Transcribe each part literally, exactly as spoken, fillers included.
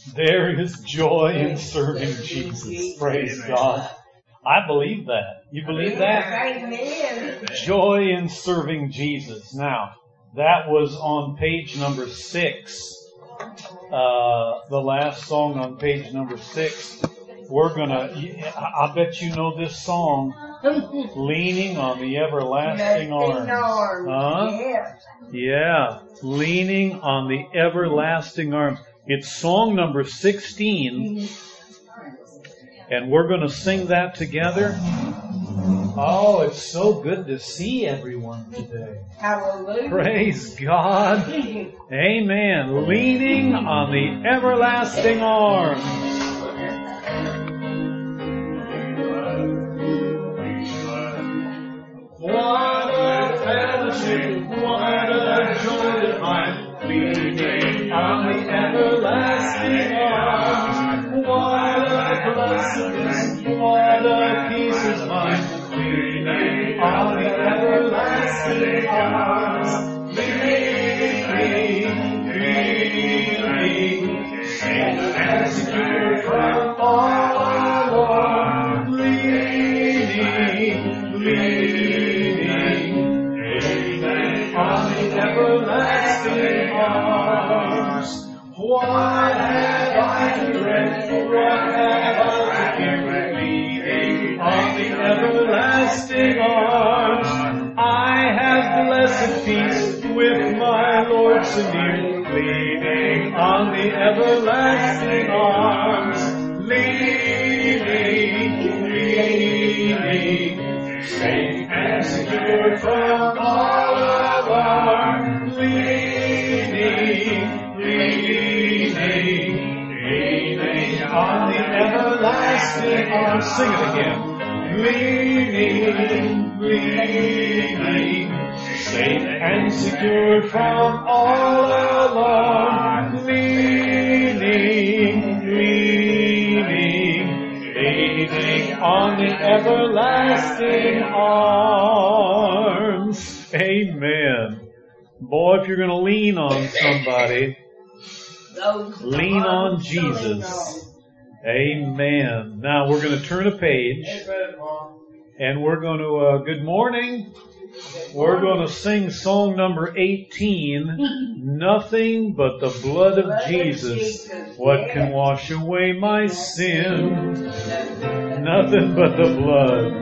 There is joy in serving Jesus. Praise God. I believe that. You believe that? Amen. Joy in serving Jesus. Now, that was on page number six. Uh, the last song on page number six. We're gonna, I bet you know this song, Leaning on the Everlasting Arms. Huh? Yeah, Leaning on the Everlasting Arms. It's song number sixteen, and we're going to sing that together. Oh, it's so good to see everyone today. Hallelujah. Praise God. Amen. Leaning on the Everlasting Arms. What a fellowship, what a joy divine, leaning on the everlasting arms. What a blessedness, what a peace is mine, leaning on the everlasting arms. Leaning, leaning, safe and secure from all alarm. Leaning, leaning, on the everlasting arms. What have I to dread? What have I to fear? Leaning on the everlasting arms. I have blessed peace with my Lord so near. Leaning on the everlasting arms. Leaning, leaning, safe and secure from all alarm. Leaning, leaning, leaning on the everlasting arms. Sing it again. Leaning, leaning, safe and secure from all alarm. Leaning, leaning, leaning on the everlasting arms. Amen. Boy, if you're going to lean on somebody, lean on Jesus. Amen. Now we're going to turn a page, and we're going to, uh, good morning. We're going to sing song number eighteen, Nothing But the Blood of Jesus. What can wash away my sin? Nothing but the blood.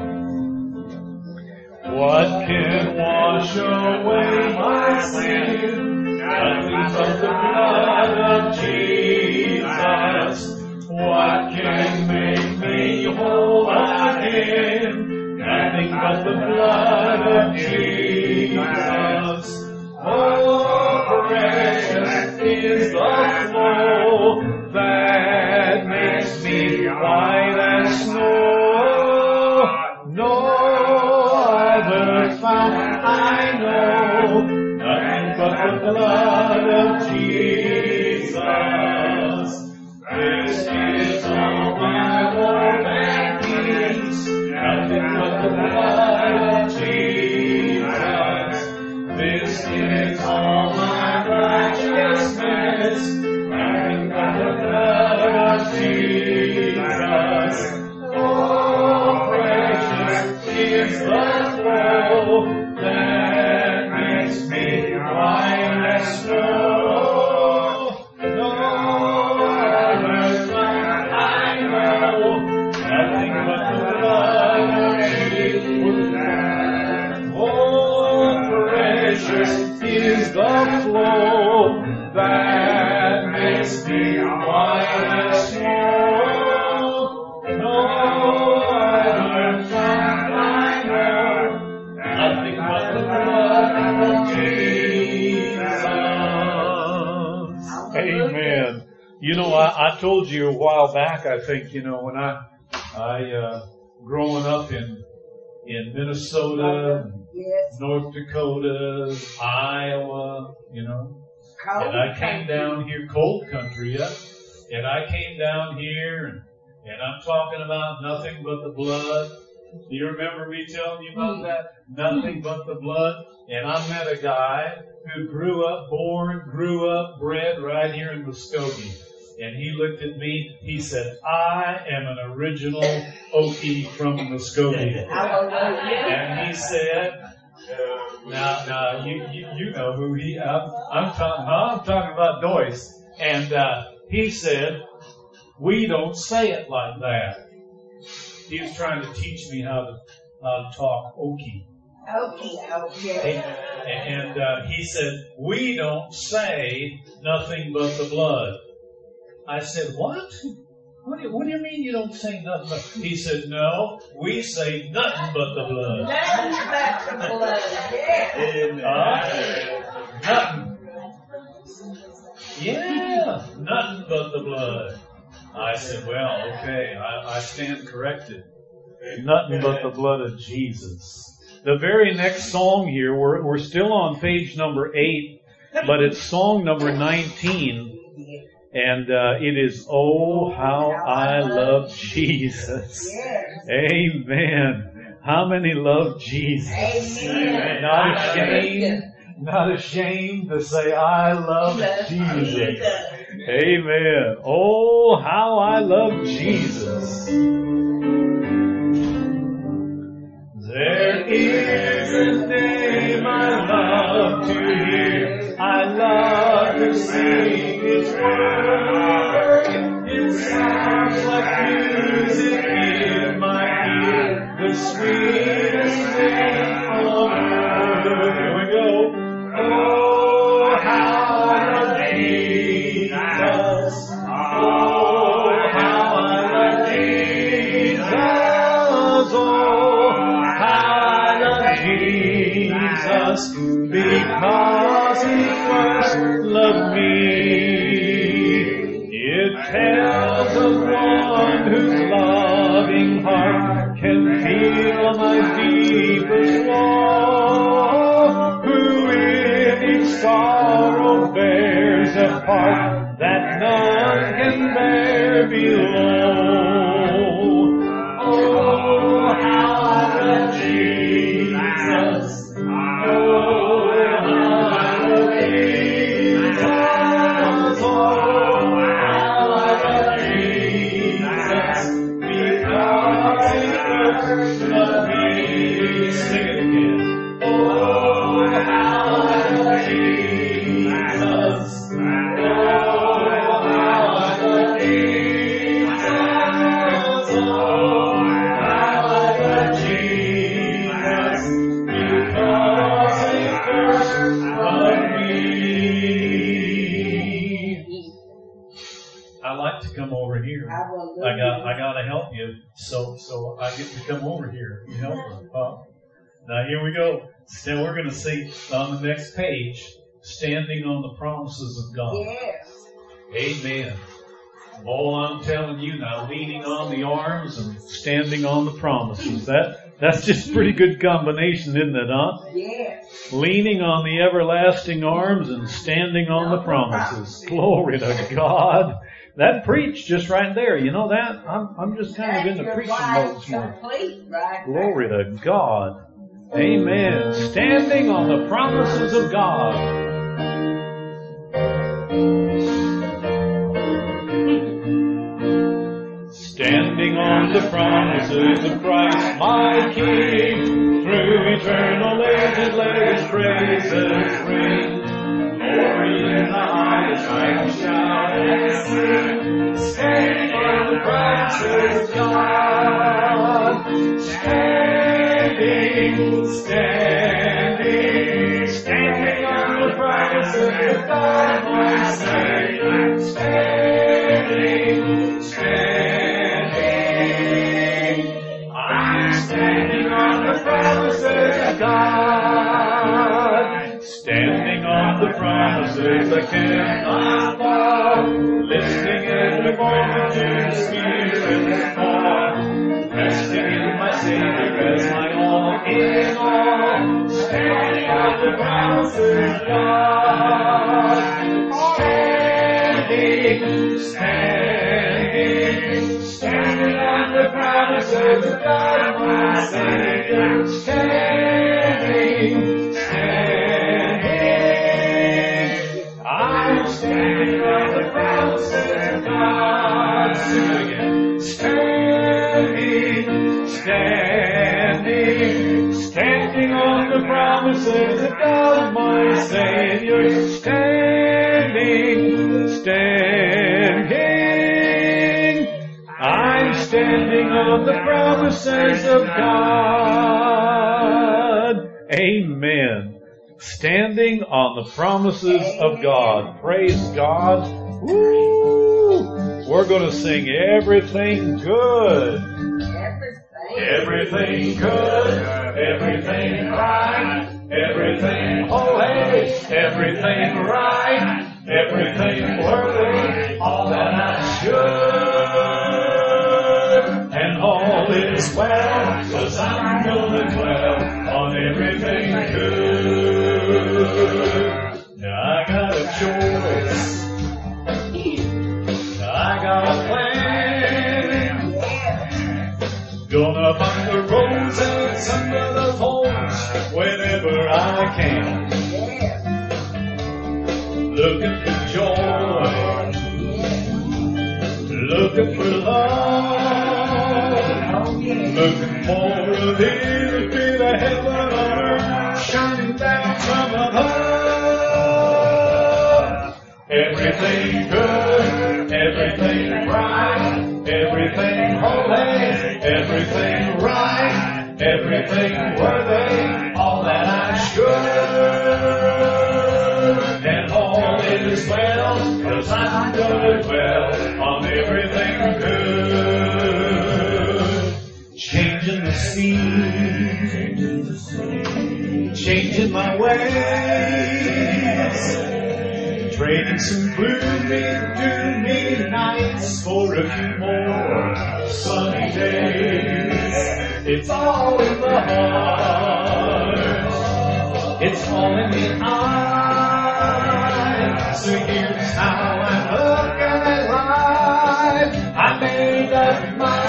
What can wash away my sin? Nothing but the blood of Jesus. What can make me whole again? Nothing but the blood of Jesus. Oh, precious is the flow that makes me white as snow. No other fount I know. Nothing but the blood of Jesus. This is all my hope and peace. Nothing but the blood of Jesus. This is all my righteousness. Nothing but the blood of Jesus. Oh, precious is the flow that makes me white as snow. Is the flow that makes me white as snow. No other fount I know. Nothing but the blood of Jesus. Amen. You know, I, I told you a while back, I think, you know, when I, I, uh, growing up in, in Minnesota, yes. North Dakota, Iowa, you know. Cold and I came country. down here, cold country, yeah. And I came down here, and, and I'm talking about nothing but the blood. Do you remember me telling you about that? Nothing but the blood. And I met a guy who grew up, born, grew up, bred right here in Muskogee. And he looked at me. He said, I am an original Okie from Muskogee. And he said, now, now you, you, you know who he, I'm, I'm talking, I'm talking about Doyce. And, uh, he said, we don't say it like that. He was trying to teach me how to, how to talk Okie. Okay, okay. And, uh, he said, we don't say nothing but the blood. I said, what? What do, you, what do you mean you don't say nothing but? He said, no, we say nothing but the blood. Nothing but the blood. Yeah. Uh, nothing. Yeah, nothing but the blood. I said, well, okay, I, I stand corrected. Nothing but the blood of Jesus. The very next song here, we're, we're still on page number eight, but it's song number nineteen. And uh, it is, oh, how I love Jesus. Yes. Amen. How many love Jesus? Amen. Not ashamed, not ashamed to say, I love Jesus. Jesus. Amen. Oh, how I love Jesus. There is a name I love to hear. I love to sing His word. It sounds like music in my ear. The sweetest name on earth. Here we go. Oh, how I love Jesus. Oh, how I love Jesus. Oh, how I love Jesus. Because He first loved me. It tells of one whose loving heart can feel my deepest woe, who in each sorrow bears a part that none can bear below. Oh, how I love Jesus. Oh, how I love Jesus. Oh, how I love Jesus. Because He first loved me. Sing it again. Oh, how I love Jesus. Oh, how I love Jesus. Oh, how I love Jesus. Because He first loved me. I like to come over here. I got, I got to help you, so, so I get to come over here. You help me, huh? Now here we go. So we're going to see on the next page, standing on the promises of God. Yes. Amen. Oh, I'm telling you now, leaning on the arms and standing on the promises. That that's just a pretty good combination, isn't it, huh? Yes. Leaning on the everlasting arms and standing on the promises. Glory to God. That preached just right there. You know that? I'm I'm just kind of in the preaching mode this morning. Complete, right? Glory to God. Amen. Standing on the promises of God. Standing on the promises of Christ my King, through eternal ages let His praises ring. Glory in the highest I can shout and sing, standing on the promises of God. Standing, standing, standing on the promises of God, my Savior. Standing, standing, I'm standing on the promises of God. Standing on the promises I cannot fall, listening every moment to the Spirit's call, resting in my Savior as my all in all, standing on the promises of God. Standing, standing, standing on the promises of God, my Savior. Standing, standing, I'm standing on the promises of God. God. Sing it again. Standing, standing, standing on the promises of God, my Savior. Standing, standing, I'm standing on the promises of God. Amen. Standing on the promises of God. Praise God. Woo! We're going to sing everything good. Everything good, everything right, everything holy, everything right, everything worthy, all that I should. And all is well, 'cause I'm gonna dwell on everything good. Now I got a choice. Now I got a plan. Gonna find the roses under the thorns whenever I can. Looking for joy, looking for love, looking for a little bit of heaven on earth shining down from above. Everything good, everything right, everything holy, everything right, everything worthy, all that I should. And all is well, 'cause I'm gonna dwell on everything good. Changing the scene, changing my ways, trading some gloomy, doomy nights for a few more sunny days. It's all in the heart. It's all in the eyes. So here's how I look at life. I made up my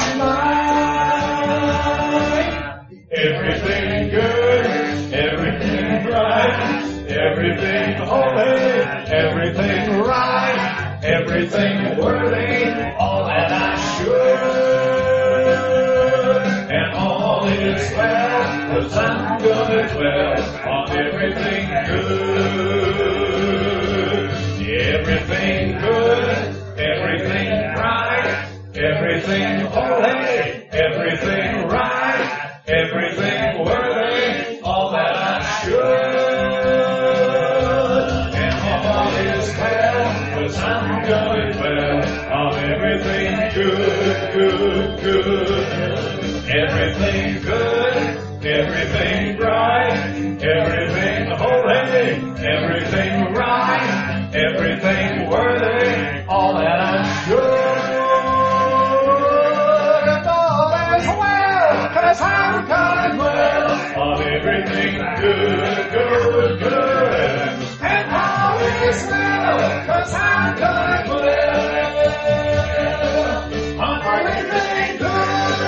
mind. Everything good, everything bright, everything holy, everything right, everything worthy, all that I should. And all is well, 'cause I'm gonna dwell on everything good. Everything good, everything right, everything holy, everything right, everything worthy, all that I should. And all is well, 'cause I'm gonna dwell on everything good, good, good. Everything good, everything right, everything holy, everything right, everything worthy, all that I should. And all is well, 'cause I'm gonna dwell on everything good, good, good. And all is well, 'cause I'm gonna dwell on everything good.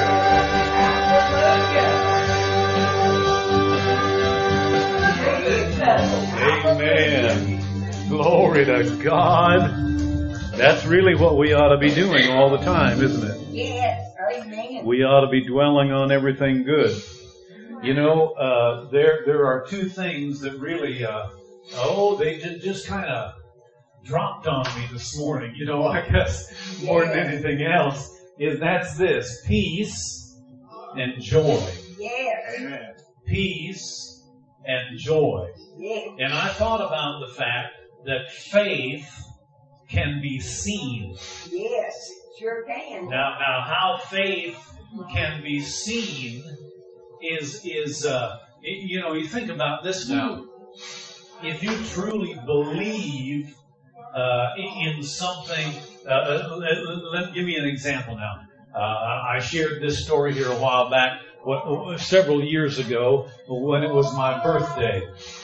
Amen. Glory to God. That's really what we ought to be doing all the time, isn't it? Yes, amen. We ought to be dwelling on everything good. You know, uh, there there are two things that really, uh, oh, they just, just kind of dropped on me this morning. You know, I guess more than anything else is that's this: peace and joy. Yes. Amen. Peace and joy. Yes. And I thought about the fact that faith can be seen. Yes, sure can. Now, now, how faith can be seen is is uh, you know, you think about this now. If you truly believe uh, in something, uh, let, let, give me an example now. Uh, I shared this story here a while back, what, several years ago, when it was my birthday.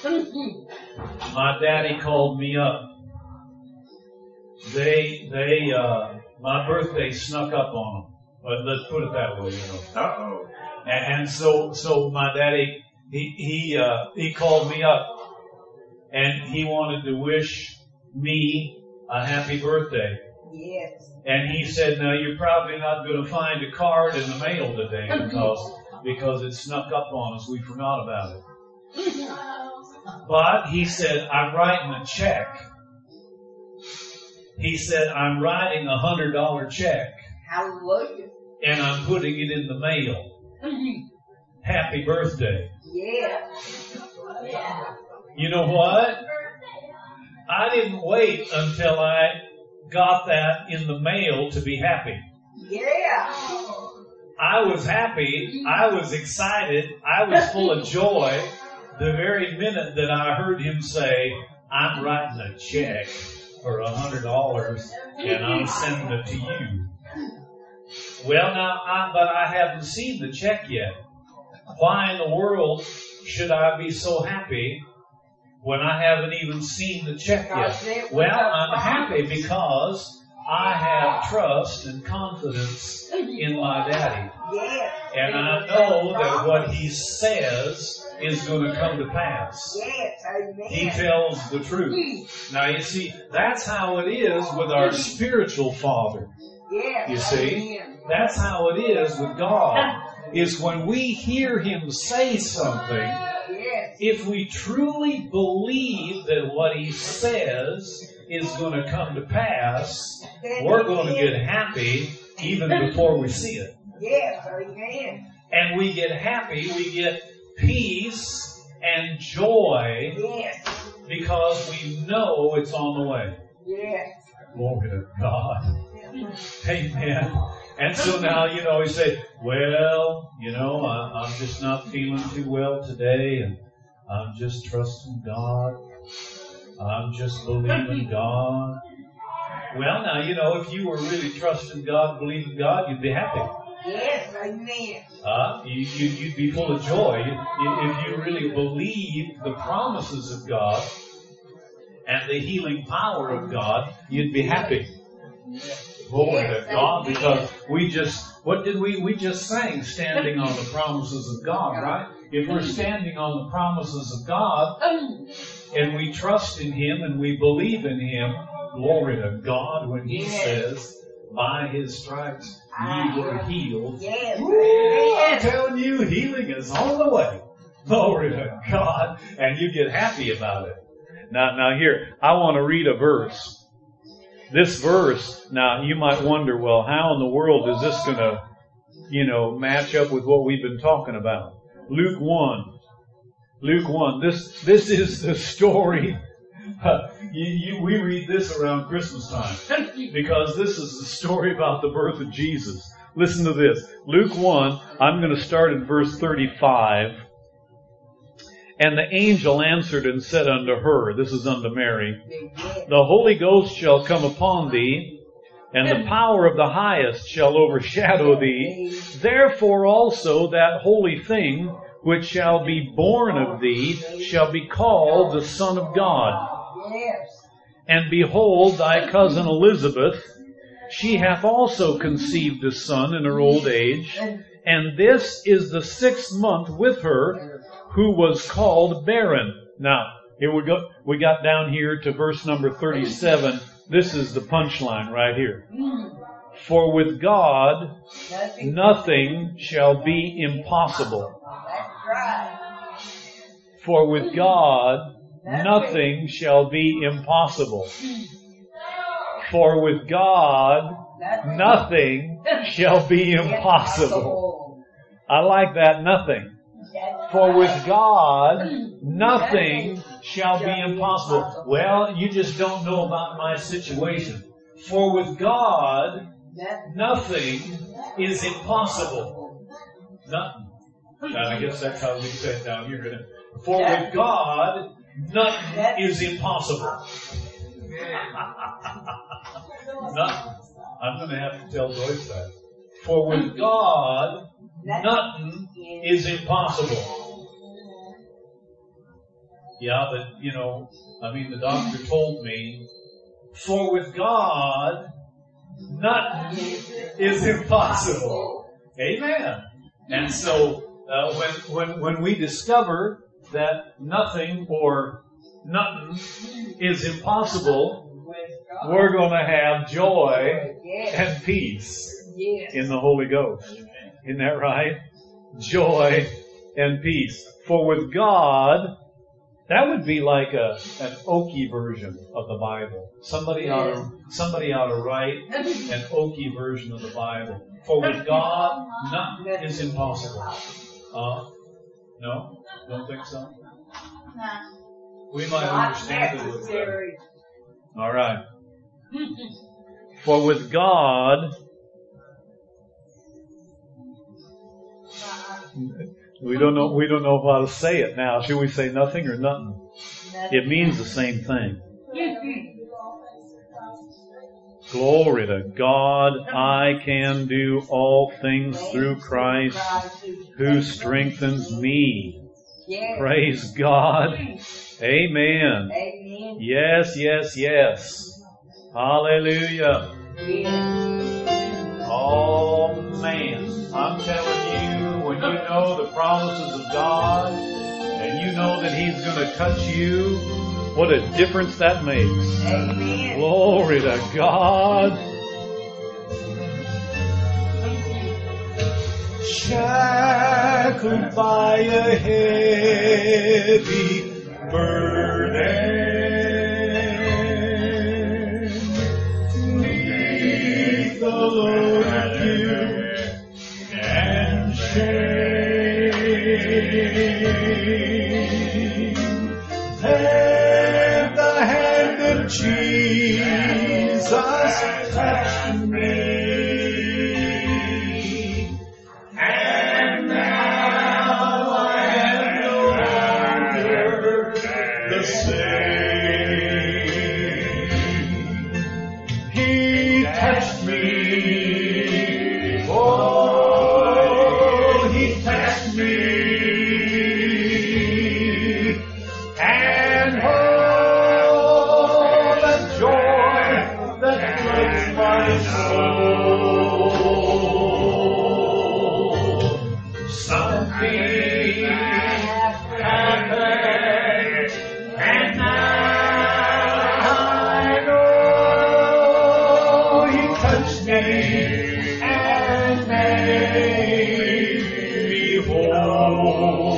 My daddy called me up. They, they, uh, my birthday snuck up on them. But let's put it that way, you know. Uh-oh. And, and so, so my daddy, he, he, uh, he called me up, and he wanted to wish me a happy birthday. Yes. And he said, now you're probably not going to find a card in the mail today because, because it snuck up on us. We forgot about it. But he said, I'm writing a check. He said, I'm writing a hundred dollar check. Hallelujah. And I'm putting it in the mail. Happy birthday. Yeah. Yeah. You know what? I didn't wait until I got that in the mail to be happy. Yeah. I was happy. I was excited. I was full of joy the very minute that I heard him say, I'm writing a check for a hundred dollars and I'm sending it to you. Well, now, I, but I haven't seen the check yet. Why in the world should I be so happy when I haven't even seen the check yet? Well, I'm happy because I have trust and confidence in my daddy. Yes. And I know that what he says is going to come to pass. Yes. Amen. He tells the truth. Now, you see, that's how it is with our spiritual father. Yes. You see, Amen. that's how it is with God. Is when we hear him say something, Yes. if we truly believe that what he says is going to come to pass, we're going to get happy even before we see it. Yes. Amen. And we get happy, we get peace and joy Yes. because we know it's on the way. Yes. Glory to God. Amen. And so now, you know, we say, well, you know, I, I'm just not feeling too well today, and I'm just trusting God. I'm just believing God. Well, now, you know, if you were really trusting God, believing God, you'd be happy. Yes. Amen. Uh, you, you, you'd be full of joy. You, you, if you really believe the promises of God and the healing power of God, you'd be happy. Glory to God, because we just, what did we, we just sang, standing on the promises of God, right? If we're standing on the promises of God, and we trust in him and we believe in him, glory to God, when he says, by his stripes ye were healed. Yes. Ooh, I'm telling you, healing is on the way. Glory to God. And you get happy about it. Now, now here, I want to read a verse. This verse, now you might wonder, well, how in the world is this going to, you know, match up with what we've been talking about? Luke one. Luke one. This, this is the story. Uh, you, you, we read this around Christmas time because this is the story about the birth of Jesus. Listen to this. Luke one, I'm going to start at verse thirty-five. And the angel answered and said unto her, this is unto Mary, the Holy Ghost shall come upon thee, and the power of the highest shall overshadow thee. Therefore also that holy thing which shall be born of thee shall be called the Son of God. Yes. And behold, thy cousin Elizabeth, she hath also conceived a son in her old age, and this is the sixth month with her, who was called barren. Now, here we go. We got down here to verse number thirty-seven. This is the punchline right here. For with God, nothing shall be impossible. That's right. For with God, nothing shall be impossible. For with God, nothing shall be impossible. I like that, nothing. For with God, nothing shall be impossible. Well, you just don't know about my situation. For with God, nothing is impossible. Nothing. I guess that's how we say it down here. For with God, nothing is impossible. Nothing. I'm going to have to tell Joyce that. For with God, nothing is impossible. Yeah, but, you know, I mean, the doctor told me, for with God, nothing is impossible. Amen. And so, uh, when, when, when we discover that nothing or nothing is impossible, God. we're going to have joy Yes. and peace Yes. in the Holy Ghost. Isn't that right? Joy and peace. For with God, that would be like a an oaky version of the Bible. Somebody ought to somebody ought to write an oaky version of the Bible. For with God, nothing is impossible. Uh, no, don't think so. We might Not understand it a little better. necessary. All right. For with God, we don't know. We don't know how to say it now. Should we say nothing or nothing? It means the same thing. Glory to God. I can do all things through Christ who strengthens me. Yes. Praise God. Amen. Amen. Yes, yes, yes. Hallelujah. Yes. Oh man, I'm telling you, when you know the promises of God and you know that He's going to touch you, what a difference that makes. Amen. Glory to God. Shackled by a heavy burden, neath the load of guilt and shame, then the hand of Jesus touched me. And now I am no longer the same. He touched me. Oh, He touched me. And oh, the joy that floods my soul. Something happened, and now I know He touched me and made me whole.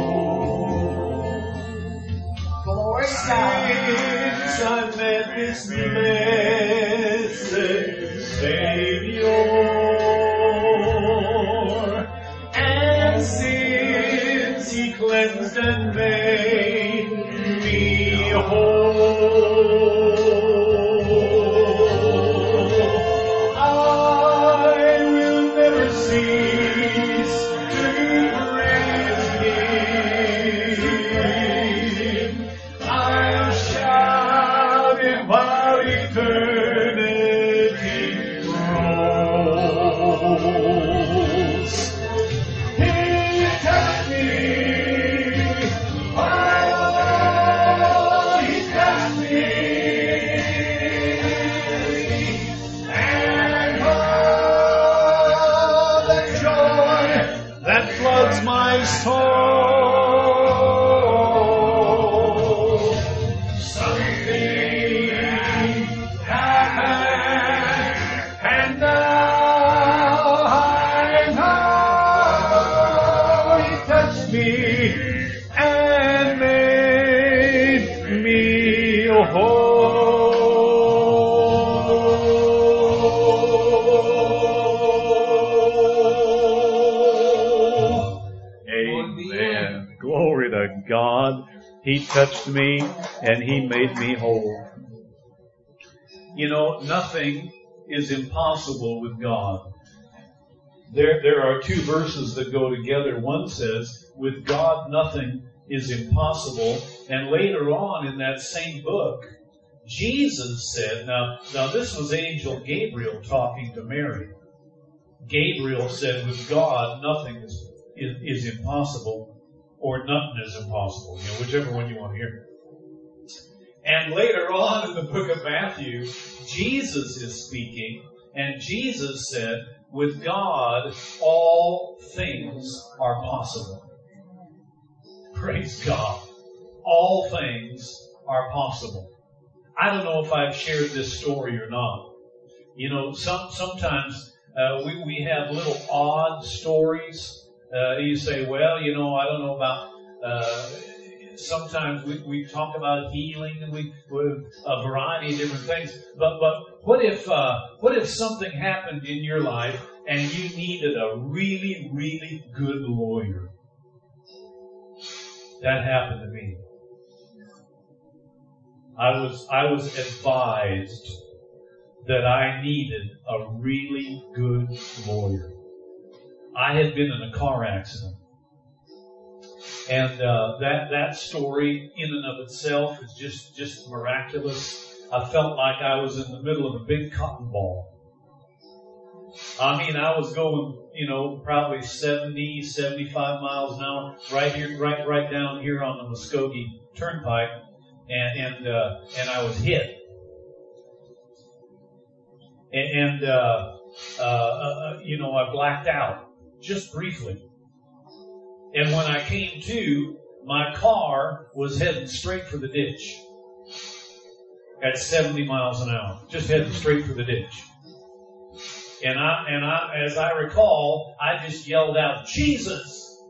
Glory to God. Since I met this blessed Savior, and since He cleansed and made me whole, I will never cease to praise Him. I'll shout Him while eternity grows. He touched me. Oh, He touched me. And oh, the joy that floods my soul. Something happened, and now I know He touched me and made me whole. Amen. Glory to God. He touched me and He made me whole. You know, nothing is impossible with God. There, there are two verses that go together. One says, with God nothing is impossible. And later on in that same book, Jesus said, now, now this was Angel Gabriel talking to Mary. Gabriel said, with God nothing is, is, is impossible, or nothing is impossible, you know, whichever one you want to hear. And later on in the book of Matthew, Jesus is speaking, and Jesus said, with God, all things are possible. Praise God. All things are possible. I don't know if I've shared this story or not. You know, some sometimes uh, we we have little odd stories. Uh, you say, well, you know, I don't know about. Uh, sometimes we we talk about healing and we with a variety of different things. But but what if uh, what if something happened in your life and you needed a really really good lawyer? That happened to me. I was I was advised that I needed a really good lawyer. I had been in a car accident, and uh, that that story in and of itself is just just miraculous. I felt like I was in the middle of a big cotton ball. I mean, I was going, you know, probably seventy, seventy-five miles an hour, right here, right right down here on the Muskogee Turnpike. And and, uh, and I was hit, and, and uh, uh, uh, you know, I blacked out just briefly. And when I came to, my car was heading straight for the ditch at seventy miles an hour, just heading straight for the ditch. And I and I, as I recall, I just yelled out, "Jesus!"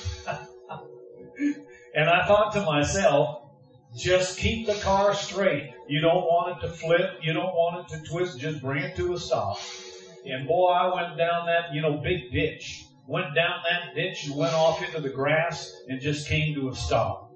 And I thought to myself, just keep the car straight. You don't want it to flip. You don't want it to twist. Just bring it to a stop. And boy, I went down that, you know, big ditch. Went down that ditch and went off into the grass and just came to a stop.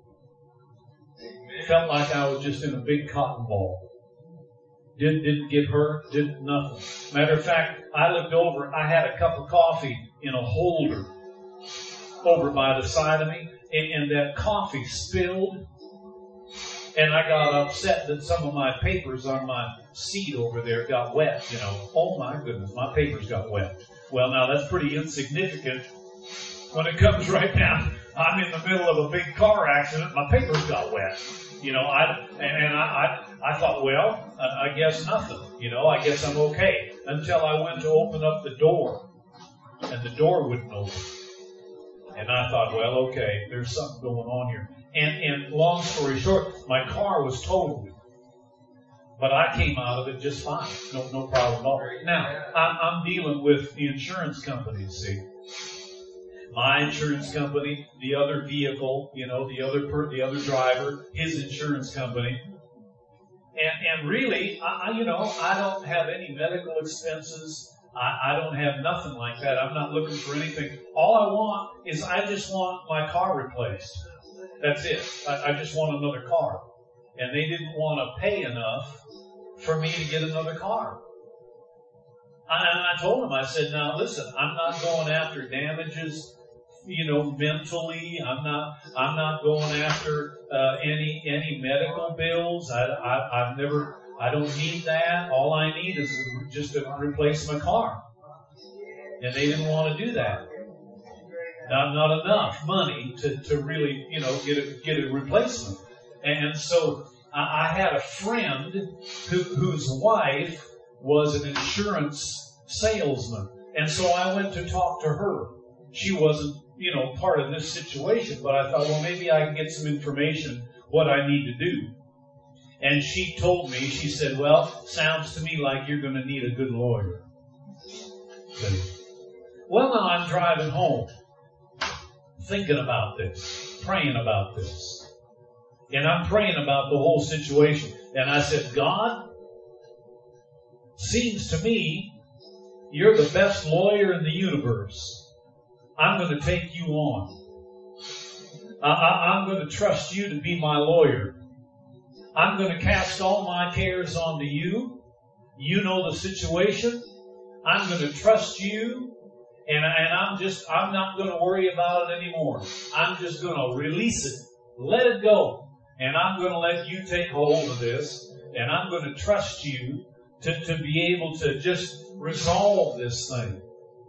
Amen. Felt like I was just in a big cotton ball. Didn't, didn't get hurt. Didn't nothing. Matter of fact, I looked over. I had a cup of coffee in a holder over by the side of me. And, and that coffee spilled. And I got upset that some of my papers on my seat over there got wet, you know. Oh my goodness, my papers got wet. Well, now that's pretty insignificant when it comes right down. I'm in the middle of a big car accident, my papers got wet. You know, I and, and I, I I thought, well, I guess nothing. You know, I guess I'm okay. Until I went to open up the door, and the door wouldn't open. And I thought, well, okay, there's something going on here. And, and long story short, my car was totaled. But I came out of it just fine. No, no problem at all. Now, I'm, I'm dealing with the insurance companies, see. My insurance company, the other vehicle, you know, the other per, the other driver, his insurance company. And, and really, I, you know, I don't have any medical expenses. I, I don't have nothing like that. I'm not looking for anything. All I want is I just want my car replaced. That's it. I, I just want another car. And they didn't want to pay enough for me to get another car. And I told them, I said, now listen, I'm not going after damages, you know, mentally. I'm not, I'm not going after, uh, any, any medical bills. I, I, I've never, I don't need that. All I need is just to replace my car. And they didn't want to do that. Not, not enough money to, to really, you know, get a, get a replacement. And so I, I had a friend who, whose wife was an insurance salesman. And so I went to talk to her. She wasn't, you know, part of this situation, but I thought, well, maybe I can get some information what I need to do. And she told me, she said, well, sounds to me like you're going to need a good lawyer. Well, now I'm driving home, thinking about this, praying about this. And I'm praying about the whole situation. And I said, God, seems to me you're the best lawyer in the universe. I'm going to take you on. I, I, I'm going to trust you to be my lawyer. I'm going to cast all my cares onto you. You know the situation. I'm going to trust you. And, and I'm just, I'm not going to worry about it anymore. I'm just going to release it. Let it go. And I'm going to let you take hold of this. And I'm going to trust you to, to be able to just resolve this thing.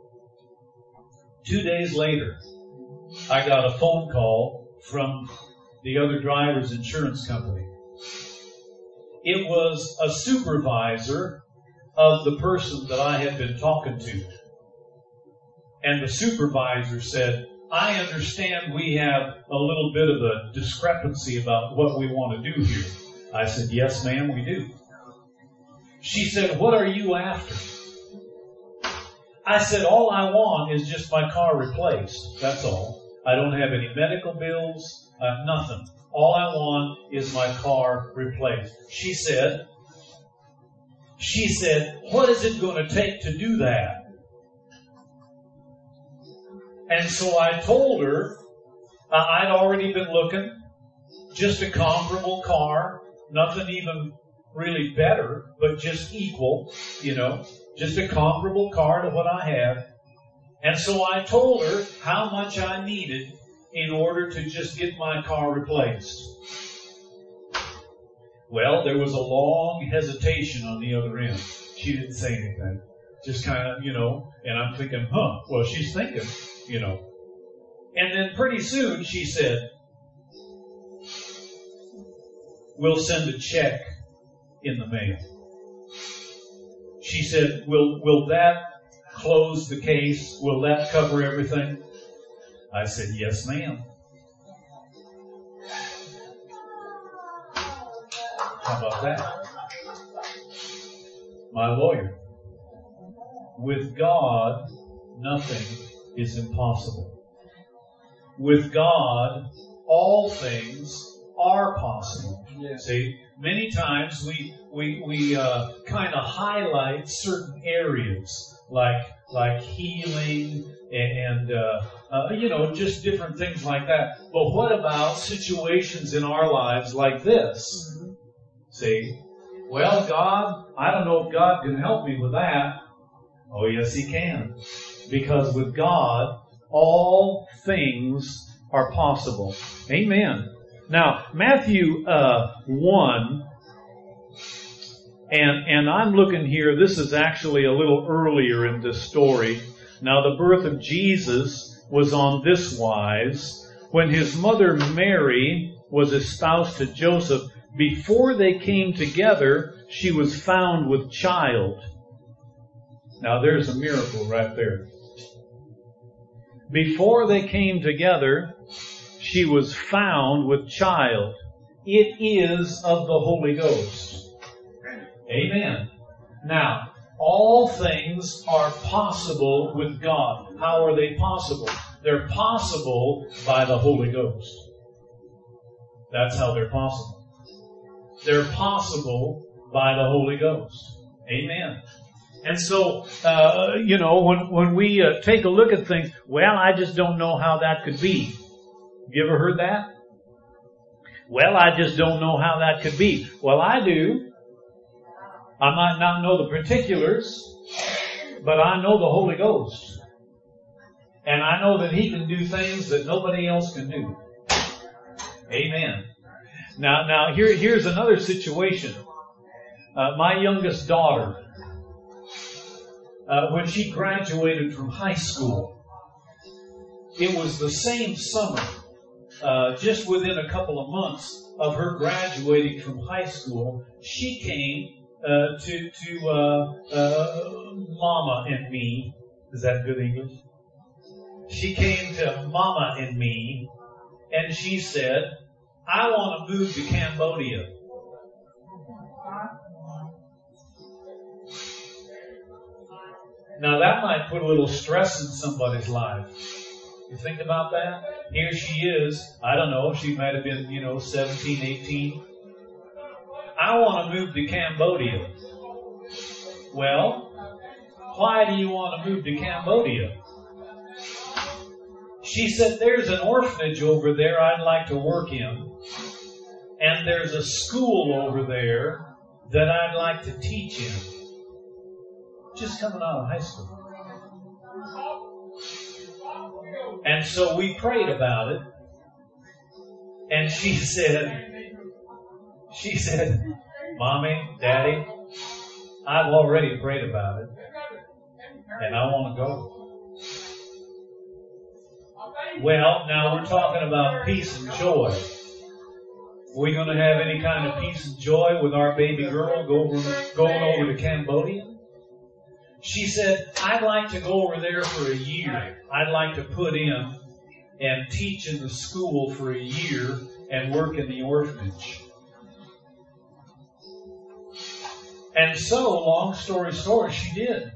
Two days later, I got a phone call from the other driver's insurance company. It was a supervisor of the person that I had been talking to. And the supervisor said, I understand we have a little bit of a discrepancy about what we want to do here. I said, yes, ma'am, we do. She said, what are you after? I said, all I want is just my car replaced. That's all. I don't have any medical bills, uh, nothing. All I want is my car replaced. She said, she said, what is it going to take to do that? And so I told her, uh, I'd already been looking, just a comparable car, nothing even really better, but just equal, you know, just a comparable car to what I have. And so I told her how much I needed in order to just get my car replaced. Well, there was a long hesitation on the other end. She didn't say anything. Just kind of, you know, and I'm thinking, huh, well, she's thinking, you know. And then pretty soon she said, we'll send a check in the mail. She said, will, will that close the case? Will that cover everything? I said, yes, ma'am. How about that? My lawyer. With God, nothing is impossible. With God, all things are possible. Yeah. See, many times we we we uh, kind of highlight certain areas like like healing and uh, uh, you know, just different things like that. But what about situations in our lives like this? Mm-hmm. See, well, God, I don't know if God can help me with that. Oh, yes, He can, because with God, all things are possible. Amen. Now, Matthew uh, one, and and I'm looking here, this is actually a little earlier in this story. Now, the birth of Jesus was on this wise. When His mother Mary was espoused to Joseph, before they came together, she was found with child. Now, there's a miracle right there. Before they came together, she was found with child. It is of the Holy Ghost. Amen. Now, all things are possible with God. How are they possible? They're possible by the Holy Ghost. That's how they're possible. They're possible by the Holy Ghost. Amen. And so, uh, you know, when, when we uh, take a look at things, well, I just don't know how that could be. You ever heard that? Well, I just don't know how that could be. Well, I do. I might not know the particulars, but I know the Holy Ghost. And I know that He can do things that nobody else can do. Amen. Now, now here, here's another situation. Uh, my youngest daughter, uh, when she graduated from high school, it was the same summer, uh, just within a couple of months of her graduating from high school, she came uh, to to uh, uh, Mama and me. Is that good English? She came to Mama and me, and she said, I want to move to Cambodia. Now that might put a little stress in somebody's life. You think about that? Here she is. I don't know. She might have been, you know, seventeen, eighteen. I want to move to Cambodia. Well, why do you want to move to Cambodia? She said, there's an orphanage over there I'd like to work in. And there's a school over there that I'd like to teach in. Just coming out of high school. And so we prayed about it. And she said, she said, Mommy, Daddy, I've already prayed about it. And I want to go. Well, now we're talking about peace and joy. Are we going to have any kind of peace and joy with our baby girl go over, going over to Cambodia? She said, I'd like to go over there for a year. I'd like to put in and teach in the school for a year and work in the orphanage. And so, long story short, she did.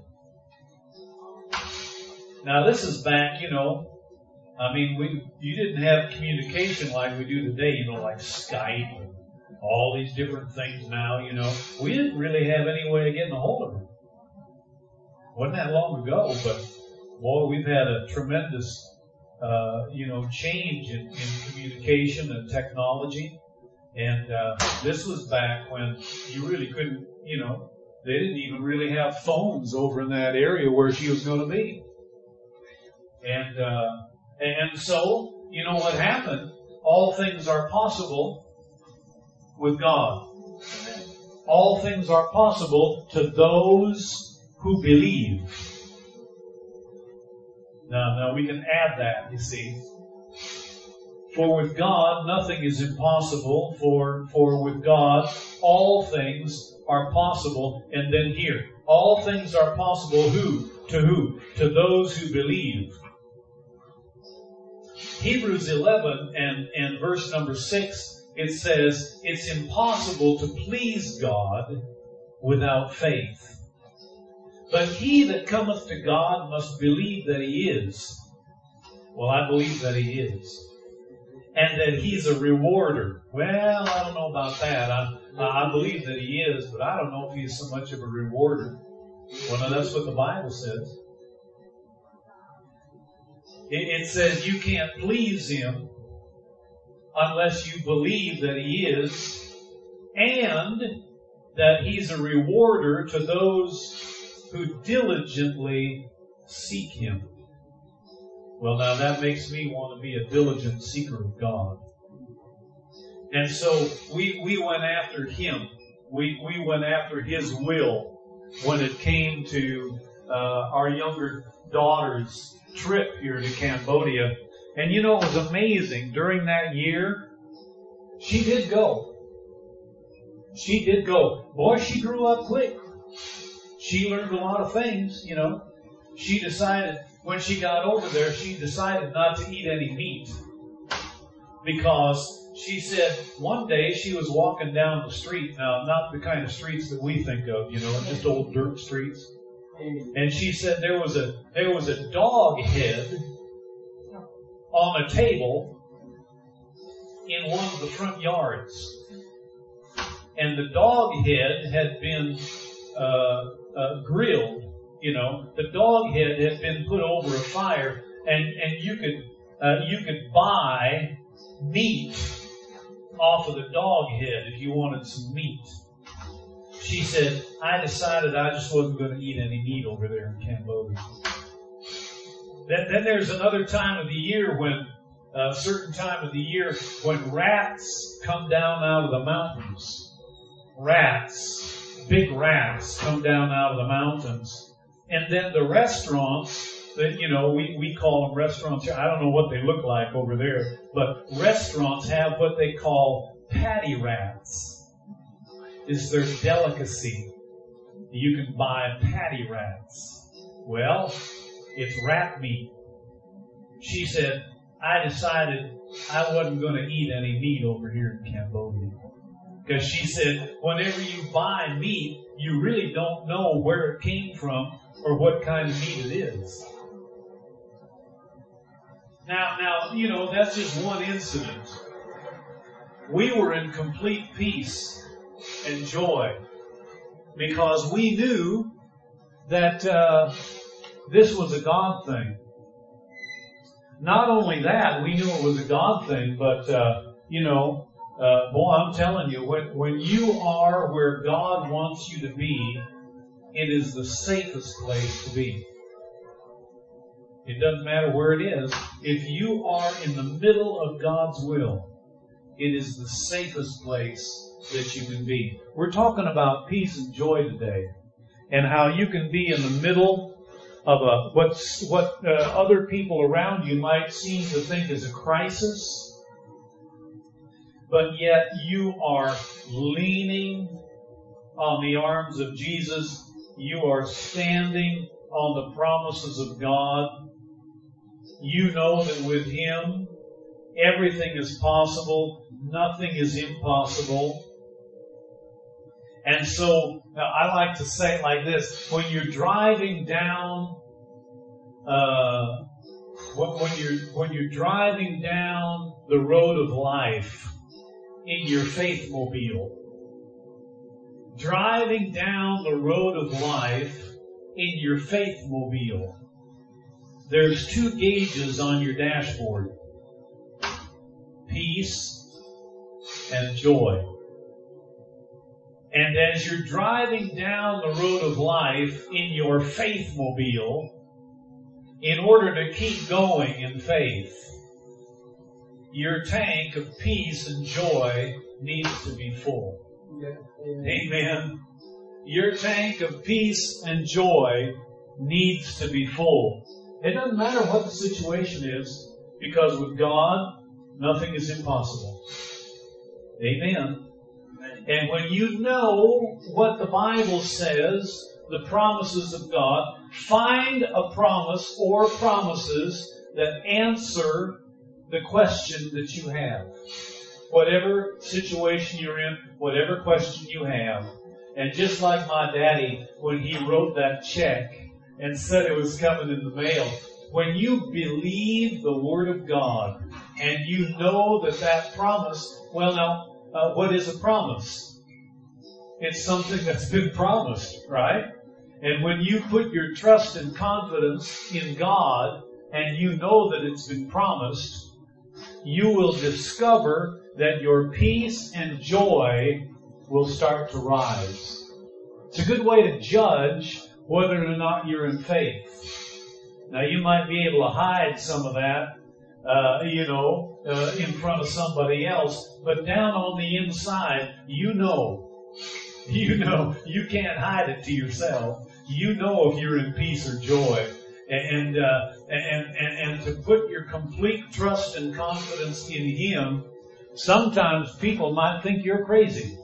Now, this is back, you know, I mean, we you didn't have communication like we do today, you know, like Skype and all these different things now, you know. We didn't really have any way of getting a hold of her. Wasn't that long ago, but, boy, we've had a tremendous, uh, you know, change in, in communication and technology. And uh, this was back when you really couldn't, you know, they didn't even really have phones over in that area where she was going to be. And uh, and so, you know what happened? All things are possible with God. All things are possible to those who believe. Now, now we can add that, you see. For with God, nothing is impossible. For, for with God, all things are possible. And then here, all things are possible who? To who? To those who believe. Hebrews eleven and, and verse number six, it says, it's impossible to please God without faith. But he that cometh to God must believe that he is. Well, I believe that he is. And that he's a rewarder. Well, I don't know about that. I, I believe that he is, but I don't know if he's so much of a rewarder. Well, no, that's what the Bible says. It, it says you can't please him unless you believe that he is, and that he's a rewarder to those who diligently seek him. Well, now that makes me want to be a diligent seeker of God. And so we, we went after him. We, we went after his will when it came to uh, our younger daughter's trip here to Cambodia. And you know, it was amazing. During that year, she did go. She did go. Boy, she grew up quick. She learned a lot of things, you know. She decided, when she got over there, she decided not to eat any meat. Because she said one day she was walking down the street. Now, not the kind of streets that we think of, you know, just old dirt streets. And she said there was a there was a dog head on a table in one of the front yards. And the dog head had been uh, uh, grilled. You know, the dog head had been put over a fire, and, and you could uh, you could buy meat off of the dog head if you wanted some meat. She said, I decided I just wasn't going to eat any meat over there in Cambodia. Then, then there's another time of the year when, a uh, certain time of the year when rats come down out of the mountains. Rats, big rats come down out of the mountains. And then the restaurants, that, you know, we, we call them restaurants. I don't know what they look like over there, but restaurants have what they call patty rats. It's their delicacy. You can buy patty rats. Well, it's rat meat. She said, I decided I wasn't going to eat any meat over here in Cambodia. Because she said, whenever you buy meat, you really don't know where it came from or what kind of meat it is. Now, now, you know, that's just one incident. We were in complete peace and joy because we knew that uh, this was a God thing. Not only that, we knew it was a God thing, but, uh, you know, uh, boy, I'm telling you, when, when you are where God wants you to be, it is the safest place to be. It doesn't matter where it is. If you are in the middle of God's will, it is the safest place that you can be. We're talking about peace and joy today, and how you can be in the middle of a what's what uh, other people around you might seem to think is a crisis, but yet you are leaning on the arms of Jesus. You are standing on the promises of God. You know that with Him, everything is possible. Nothing is impossible. And so I like to say it like this: when you're driving down, uh, when you're when you're driving down the road of life in your faith mobile, driving down the road of life in your faith mobile, there's two gauges on your dashboard: peace and joy. And as you're driving down the road of life in your faith mobile, in order to keep going in faith, your tank of peace and joy needs to be full. Yeah. Amen. Your tank of peace and joy needs to be full. It doesn't matter what the situation is, because with God, nothing is impossible. Amen. And when you know what the Bible says, the promises of God, find a promise or promises that answer the question that you have. Whatever situation you're in, whatever question you have. And just like my daddy, when he wrote that check and said it was coming in the mail, when you believe the Word of God and you know that that promise, well now, uh, what is a promise? It's something that's been promised, right? And when you put your trust and confidence in God and you know that it's been promised, you will discover that your peace and joy will start to rise. It's a good way to judge whether or not you're in faith. Now, you might be able to hide some of that, uh, you know, uh, in front of somebody else, but down on the inside, you know. You know, you can't hide it to yourself. You know if you're in peace or joy. And, uh, and, and, and to put your complete trust and confidence in Him, sometimes people might think you're crazy.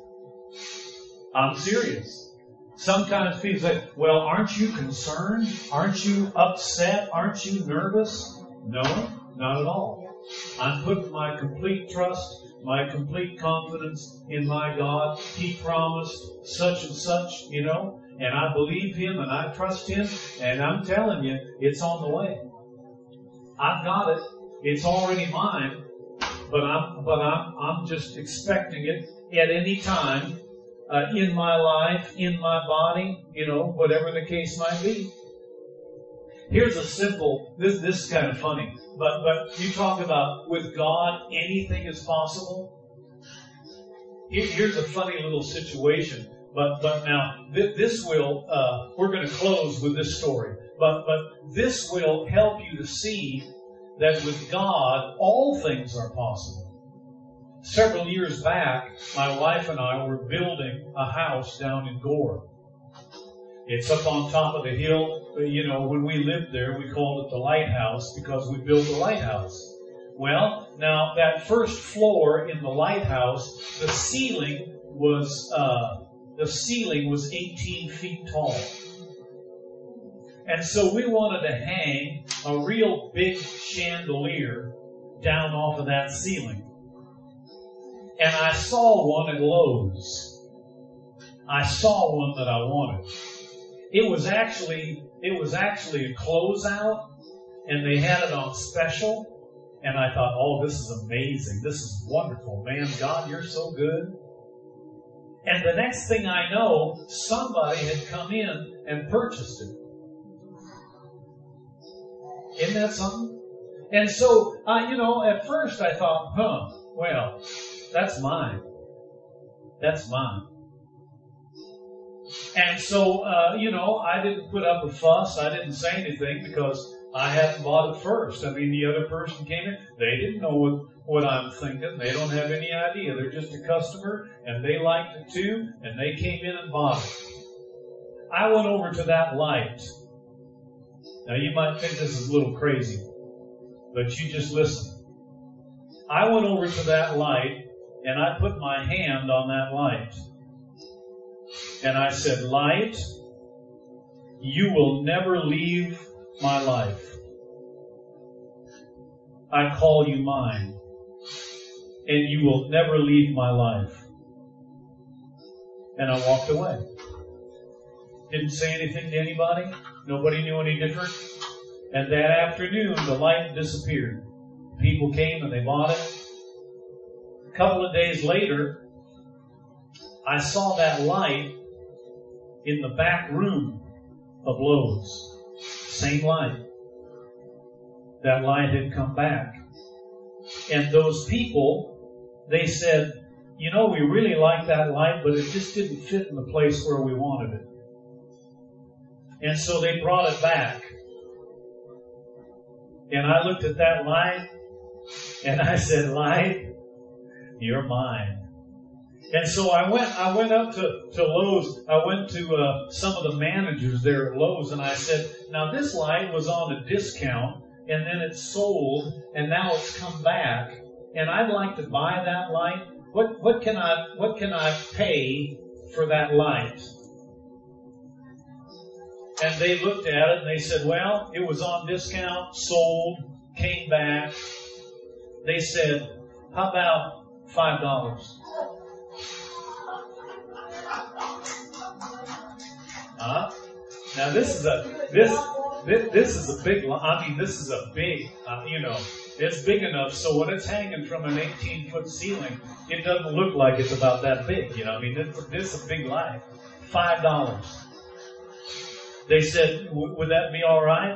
I'm serious. Sometimes people say, well, aren't you concerned? Aren't you upset? Aren't you nervous? No, not at all. I'm putting my complete trust, my complete confidence in my God. He promised such and such, you know, and I believe Him and I trust Him, and I'm telling you, it's on the way. I've got it. It's already mine, but I'm, but I'm, I'm just expecting it at any time, uh, in my life, in my body, you know, whatever the case might be. Here's a simple, this, this is kind of funny, but, but you talk about with God, anything is possible. Here, here's a funny little situation, but, but now th- this will, uh, we're going to close with this story, but, but this will help you to see that with God, all things are possible. Several years back, my wife and I were building a house down in Gore. It's up on top of the hill. You know, when we lived there, we called it the lighthouse because we built a lighthouse. Well, now that first floor in the lighthouse, the ceiling was uh, the ceiling was eighteen feet tall, and so we wanted to hang a real big chandelier down off of that ceiling. And I saw one at Lowe's. I saw one that I wanted. It was actually, it was actually a closeout, and they had it on special. And I thought, oh, this is amazing. This is wonderful. Man, God, you're so good. And the next thing I know, somebody had come in and purchased it. Isn't that something? And so, uh, you know, at first I thought, huh, well, that's mine. That's mine. And so, uh, you know, I didn't put up a fuss. I didn't say anything because I hadn't bought it first. I mean, the other person came in. They didn't know what, what I'm thinking. They don't have any idea. They're just a customer, and they liked it too, and they came in and bought it. I went over to that light. Now, you might think this is a little crazy, but you just listen. I went over to that light, and I put my hand on that light. And I said, light, you will never leave my life. I call you mine, and you will never leave my life. And I walked away. Didn't say anything to anybody. Nobody knew any different. And that afternoon, the light disappeared. People came and they bought it. A couple of days later, I saw that light in the back room of Lowe's. Same light. That light had come back. And those people, they said, you know, we really like that light, but it just didn't fit in the place where we wanted it. And so they brought it back. And I looked at that light, and I said, light, you're mine. And so I went, I went up to, to Lowe's. I went to uh, some of the managers there at Lowe's, and I said, now this light was on a discount, and then it's sold, and now it's come back, and I'd like to buy that light. What, what can I, what can I pay for that light? And they looked at it and they said, well, it was on discount, sold, came back. They said, how about five dollars? Huh? Now this is a, this, this, this is a big, I mean, this is a big, uh, you know, it's big enough so when it's hanging from an eighteen foot ceiling, it doesn't look like it's about that big, you know, I mean, this, this is a big light. Five dollars. They said, would that be all right?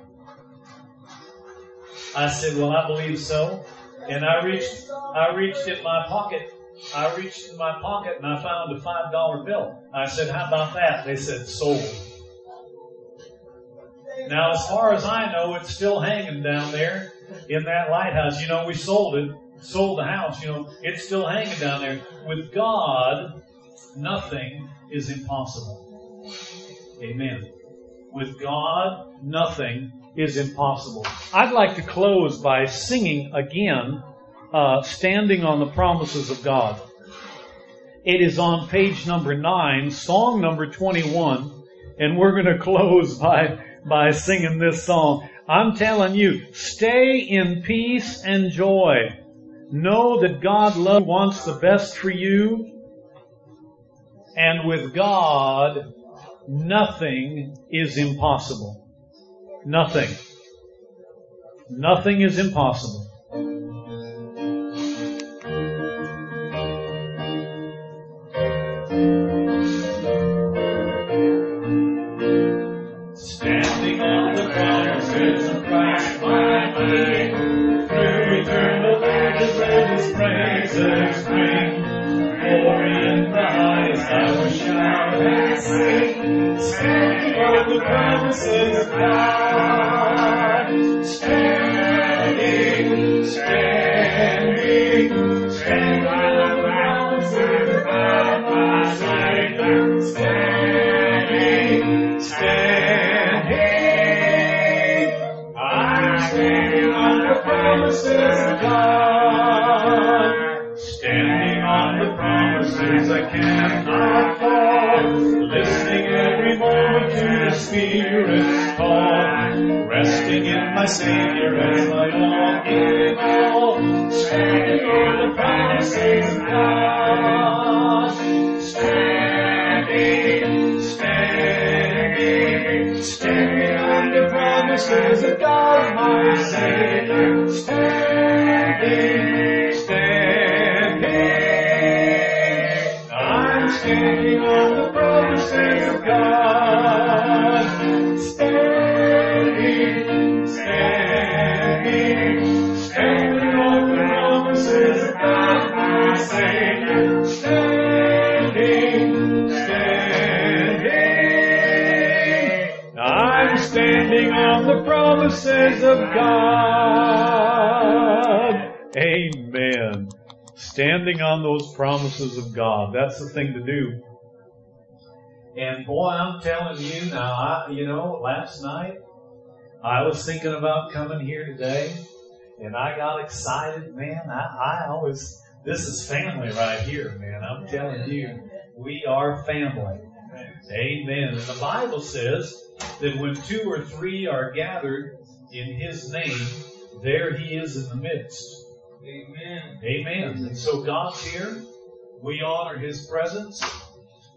I said, well, I believe so. And I reached, I reached in my pocket. I reached in my pocket and I found a five dollar bill. I said, how about that? They said, sold. Now, as far as I know, it's still hanging down there in that lighthouse. You know, we sold it, sold the house. You know, it's still hanging down there. With God, nothing is impossible. Amen. With God, nothing is impossible. I'd like to close by singing again, uh, Standing on the Promises of God. It is on page number nine, song number twenty-one, and we're going to close by, by singing this song. I'm telling you, stay in peace and joy. Know that God loves, wants the best for you. And with God, nothing is impossible. Nothing. Nothing is impossible. Standing on the promises of Christ my King, through eternal ages let His praises ring. Glory in the highest I will shout and sing, standing on the promises of God. Standing, standing, standing on the promises of God, my Savior. Standing, standing, I'm standing on the promises of God. Standing on the promises I cannot fall, listening every moment to the Spirit's call, resting in my Savior as my all in all, standing on the promises of God. Standing, standing, standing on the promises of God, my Savior. Standing, standing, standing on the promises of God. Standing, standing, standing on the promises of God, my Savior. Standing, standing, I'm standing on the promises of God. Amen. Standing on those promises of God. That's the thing to do. And boy, I'm telling you now, I, you know, last night I was thinking about coming here today and I got excited, man. I, I always, this is family right here, man. I'm telling you, we are family. Amen. And the Bible says that when two or three are gathered in His name, there He is in the midst. Amen. Amen. And so God's here. We honor His presence.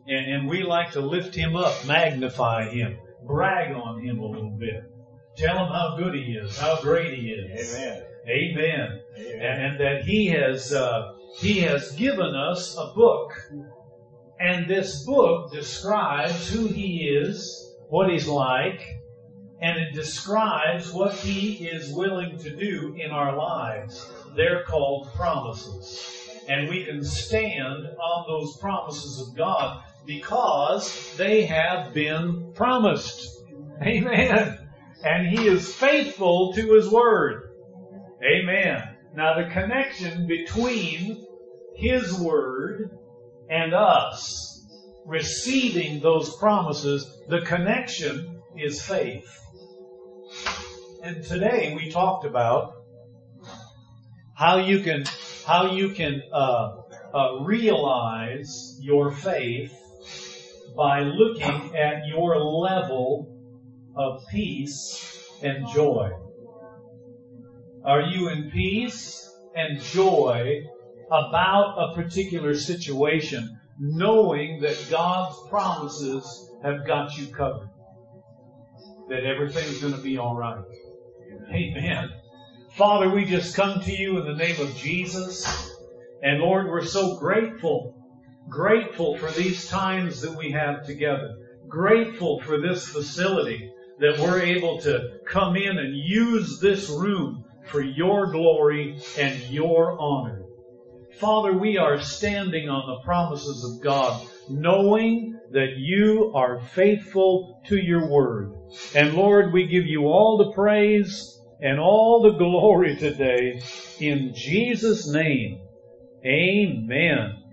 And, and we like to lift Him up, magnify Him, brag on Him a little bit. Tell Him how good He is, how great He is. Amen. Amen. Amen. And, and that He has, uh, He has given us a book. And this book describes who He is, what He's like, and it describes what He is willing to do in our lives. They're called promises. And we can stand on those promises of God because they have been promised. Amen. And He is faithful to His Word. Amen. Now the connection between His Word and us receiving those promises, the connection is faith. And today we talked about how you can how you can uh, uh, realize your faith by looking at your level of peace and joy. Are you in peace and joy about a particular situation, knowing that God's promises have got you covered? That everything's going to be all right. Amen. Father, we just come to you in the name of Jesus. And Lord, we're so grateful, grateful for these times that we have together. Grateful for this facility that we're able to come in and use this room for your glory and your honor. Father, we are standing on the promises of God, knowing that you are faithful to your word. And Lord, we give you all the praise and all the glory today in Jesus' name. Amen.